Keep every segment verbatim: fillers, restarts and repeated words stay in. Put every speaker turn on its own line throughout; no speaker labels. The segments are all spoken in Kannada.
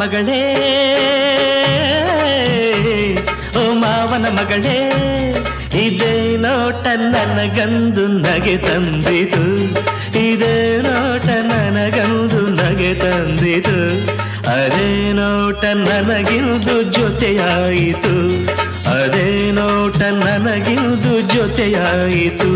ಮಗಳೇ ಓ ಮಾವನ ಮಗಳೇ ಇದೇ ನೋಟ ನನಗಂದು ನಗೆ ತಂದಿತು ಇದೇ ನೋಟ ನನಗಂದು ನಗೆ ತಂದಿತು ಅದೇ ನೋಟ ನನಗಿಂದು ಜೊತೆಯಾಯಿತು ಅದೇ ನೋಟ ನನಗಿಂದು ಜೊತೆಯಾಯಿತು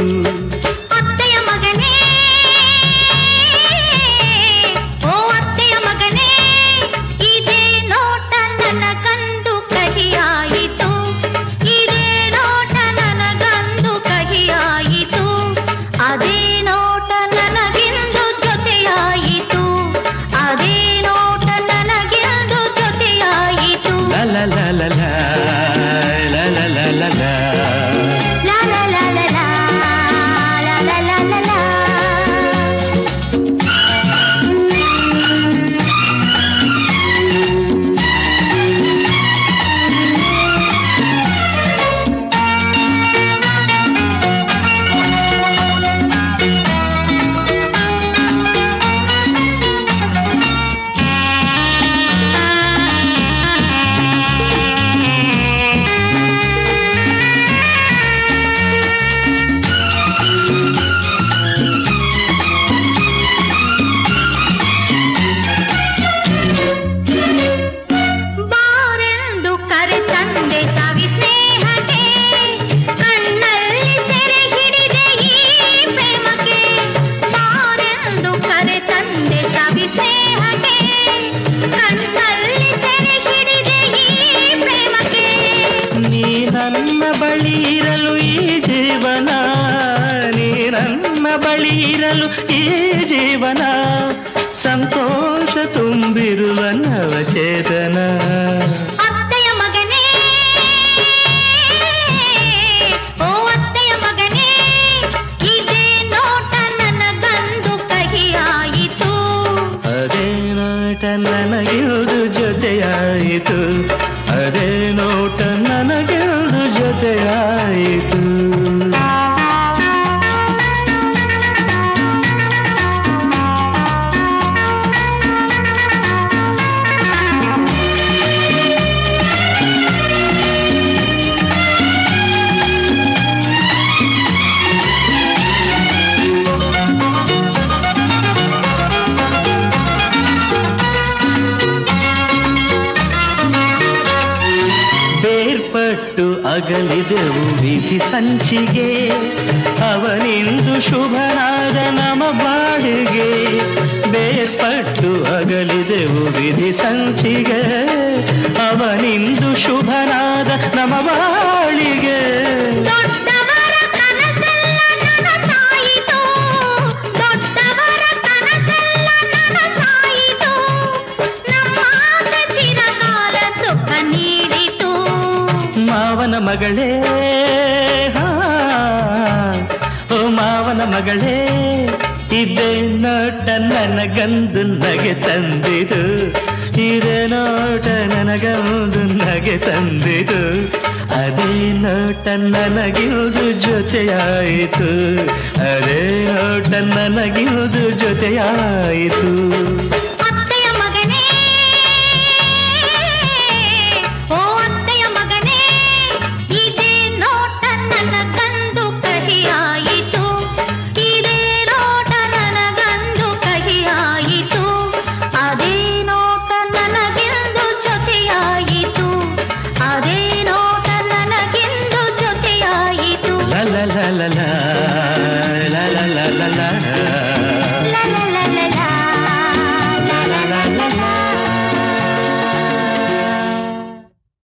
la la la la la la la la la la la la la la la la la la ನನ್ನ ಬಳಿ ಇರಲು ಈ ಜೀವನ ನೀ ನನ್ನ ಬಳಿ ಇರಲು ಈ ಜೀವನ ಸಂತೋಷ ತುಂಬಿರುವ ನವಚೇತನ
ಅತ್ತೆಯ ಮಗನೇ ಓ ಅತ್ತೆಯ ಮಗನೇ ಇದೇ ನೋಟ ನನಗಂದು ಕಹಿಯಾಯಿತು
ಅದೇ ನೋಟ ನನಗಿರುವುದು ಜೊತೆಯಾಯಿತು ಅದೇ ನೋಟ ನನಗಿರುವುದು ಜೊತೆಯಾಯಿತು ಬೇರ್ಪಟ್ಟು ಅಗಲಿದೆವು ವಿಧಿ ಸಂಚಿಗೆ ಅವನಿಂದು ಶುಭನಾದ ನಮ ಬಾಡಿಗೆ ಬೇರ್ಪಟ್ಟು ಅಗಲಿದೆವು ವಿಧಿ ಸಂಚಿಗೆ ಅವನಿಂದು ಶುಭನಾದ ನಮ ಬಾಳಿಗೆ ಮಾವನ ಮಗಳೇ ಓ ಮಾವನ ಮಗಳೇ ಇದೇ ನೋಟ ನನಗಂದು ನಗೆ ತಂದಿದು ಇದೇ ನೋಟ ನನಗಂದು ನಗೆ ತಂದಿದು ಅದೇ ನೋಟ ನನಗಿರುವುದು ಜೊತೆಯಾಯಿತು ಅದೇ ನೋಟ ನನಗಿರುವುದು ಜೊತೆಯಾಯಿತು la la la la